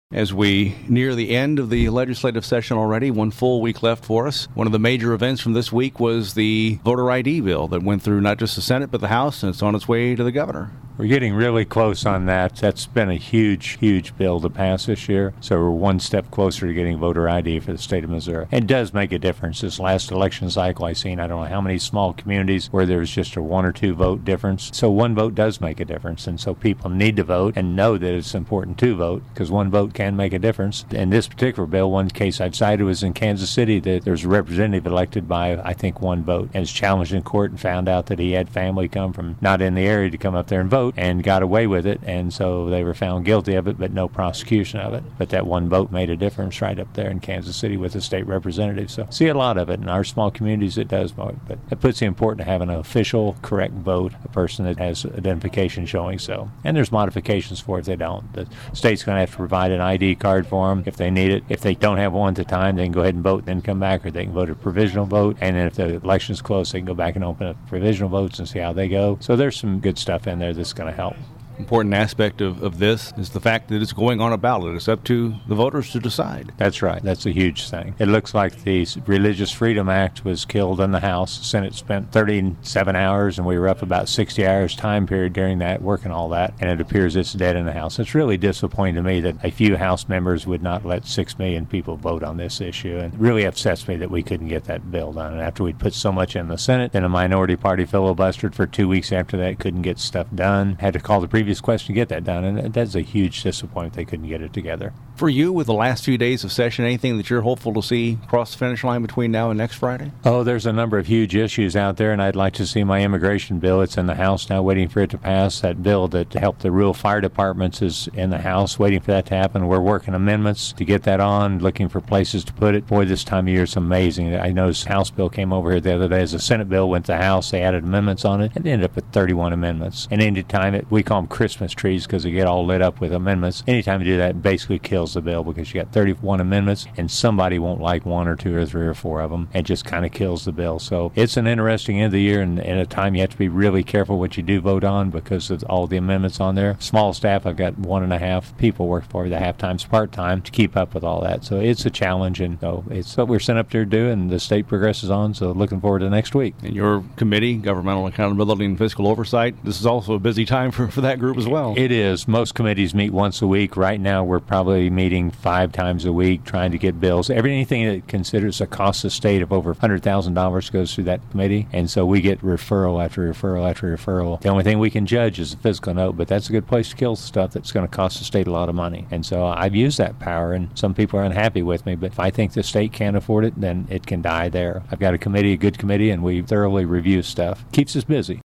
As we near the end of the legislative session already, one full week left for us. One of the major events from this week was the voter ID bill that went through not just the Senate but the House, and it's on its way to the governor. We're getting really close on that. That's been a huge bill to pass this year. So we're one step closer to getting voter ID for the state of Missouri. It does make a difference. This last election cycle, I don't know how many small communities where there's just a 1 or 2 vote difference. So one vote does make a difference. And so people need to vote and know that it's important to vote, because one vote can make a difference. In this particular bill, one case I've cited was in Kansas City that there's a representative elected by, I think, one vote, and was challenged in court and found out that he had family come from not in the area to come up there and vote, and got away with it, and so they were found guilty of it, but no prosecution of it. But that one vote made a difference right up there in Kansas City with the state representative. So see a lot of it. In our small communities, it does vote, but it puts the importance of having an official, correct vote, a person that has identification showing so. And there's modifications for it if they don't. The state's going to have to provide an ID card for them if they need it. If they don't have one at the time, they can go ahead and vote and then come back, or they can vote a provisional vote, and then if the election's close, they can go back and open up provisional votes and see how they go. So there's some good stuff in there that's going to help. Important aspect of this is the fact that it's going on a ballot. It's up to the voters to decide. That's right. That's a huge thing. It looks like the Religious Freedom Act was killed in the House. The Senate spent 37 hours, and we were up about 60 hours time period during that, working all that, and it appears it's dead in the House. It's really disappointing to me that a few House members would not let 6 million people vote on this issue, and it really upsets me that we couldn't get that bill done. And after we'd put so much in the Senate, then a minority party filibustered for 2 weeks after that, couldn't get stuff done, had to call the previous question to get that done, and that's a huge disappointment they couldn't get it together. For you, with the last few days of session, anything that you're hopeful to see cross the finish line between now and next Friday? Oh, there's a number of huge issues out there, and I'd like to see my immigration bill. It's in the House now, waiting for it to pass. That bill that helped the rural fire departments is in the House, waiting for that to happen. We're working amendments to get that on, looking for places to put it. Boy, this time of year it's amazing. I noticed the House bill came over here the other day. As the Senate bill went to the House, they added amendments on it, and it ended up with 31 amendments. And any time, we call them Christmas trees because they get all lit up with amendments. Anytime you do that, it basically kills the bill, because you got 31 amendments, and somebody won't like 1 or 2 or 3 or 4 of them, and just kind of kills the bill. So it's an interesting end of the year, and at a time you have to be really careful what you do vote on because of all the amendments on there. Small staff, I've got 1.5 people work for me, the half-times part-time, to keep up with all that. So it's a challenge, and so it's what we're sent up there to do, and the state progresses on, so looking forward to next week. And your committee, Governmental Accountability and Fiscal Oversight, this is also a busy time for that group as well. It is. Most committees meet once a week. Right now, we're probably meeting 5 times a week trying to get bills. Anything that considers a cost of state of over $100,000 goes through that committee, and so we get referral after referral after referral. The only thing we can judge is the fiscal note, but that's a good place to kill stuff that's going to cost the state a lot of money. And so I've used that power, and some people are unhappy with me, but if I think the state can't afford it, then it can die there. I've got a committee, a good committee, and we thoroughly review stuff. Keeps us busy.